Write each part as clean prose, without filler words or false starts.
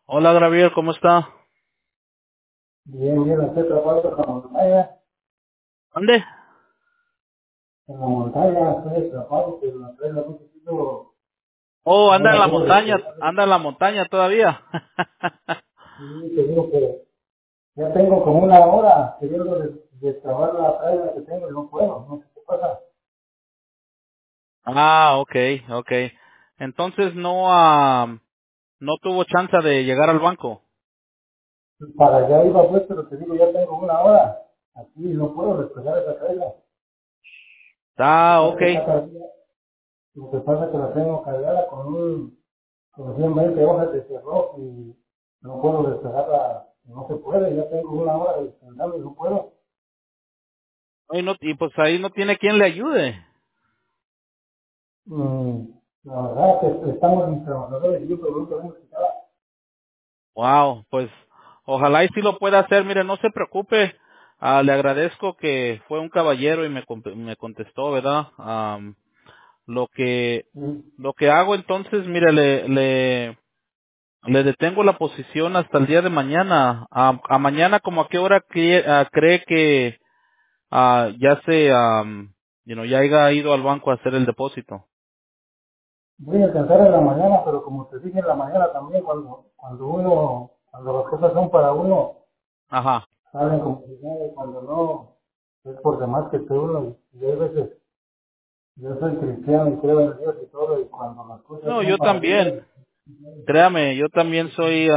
Hola, Gabriel, ¿cómo está? Bien, bien, estoy trabajando ¿Dónde? en la montaña, estoy trabajando, pero la traigo un poquito, Oh, no anda en la la puedo montaña, despegar. anda en la montaña todavía. Sí, te digo que ya tengo como una hora queriendo destrabar la traiga que tengo y no puedo, no sé qué pasa. Ah, okay, okay. Entonces no tuvo chance de llegar al banco. Para allá iba pues, pero te digo, ya tengo una hora, aquí no puedo despegar esa traiga. Lo que Ah, pasa es que está okay. cargada, lo que pasa es que la tengo cargada con 120 hojas de cerro y no puedo despegarla, no se puede, ya tengo una hora de despegarla y no puedo. Y pues ahí no tiene quien le ayude. Mm, la verdad que estamos mis trabajadores y yo pregunto cómo estaba. Wow, pues ojalá y sí lo pueda hacer. Mire, no se preocupe. Le agradezco que fue un caballero y me contestó, ¿verdad? Lo que Mm, lo que hago entonces, mire, le detengo la posición hasta el día de mañana. A mañana, ¿como a qué hora cree que ya haya ido al banco a hacer el depósito? Voy a alcanzar en la mañana, pero como te dije en la mañana también, cuando las cosas son para uno, Ajá. salen como si nada, y cuando no, es por demás que esté uno. Y hay veces, yo soy cristiano y creo en Dios y todo, y cuando las cosas No, son yo para uno, también. Créame, yo también soy,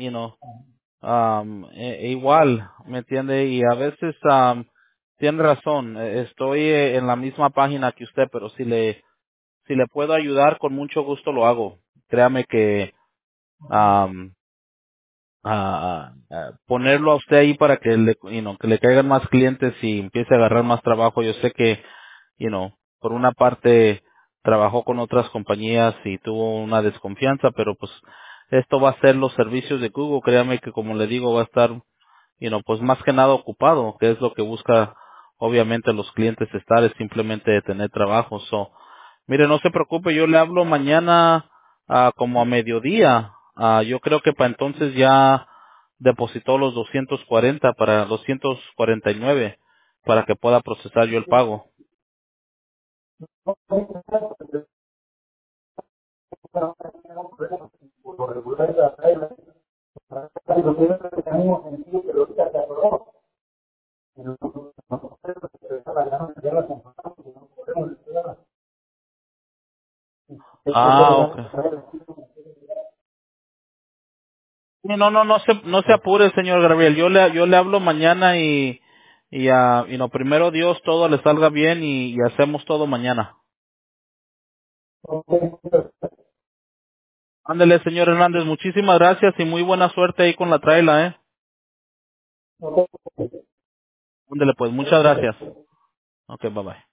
igual, ¿me entiende? Y a veces, tiene razón. Estoy en la misma página que usted, pero si le puedo ayudar, con mucho gusto lo hago. Créame que, ponerlo a usted ahí para que que le caigan más clientes y empiece a agarrar más trabajo. Yo sé que, por una parte trabajó con otras compañías y tuvo una desconfianza, pero pues esto va a ser los servicios de Google. Créame que, como le digo, va a estar, pues más que nada ocupado, que es lo que busca obviamente los clientes estar, es simplemente tener trabajo. Mire, no se preocupe, yo le hablo mañana como a mediodía. Yo creo que para entonces ya depositó los 240 para 249 para que pueda procesar yo el pago. por lo regular la traigo, lo que es tenemos sentido que lo diga se acordó. Y nosotros ya la compramos y no podemos despegarla. Ah, okay. Sí, no se apure, señor Gabriel. Yo le hablo mañana y primero Dios todo le salga bien y hacemos todo mañana. Ándele, señor Hernández, muchísimas gracias y muy buena suerte ahí con la traila, Ándele, pues, muchas gracias. Okay, bye bye.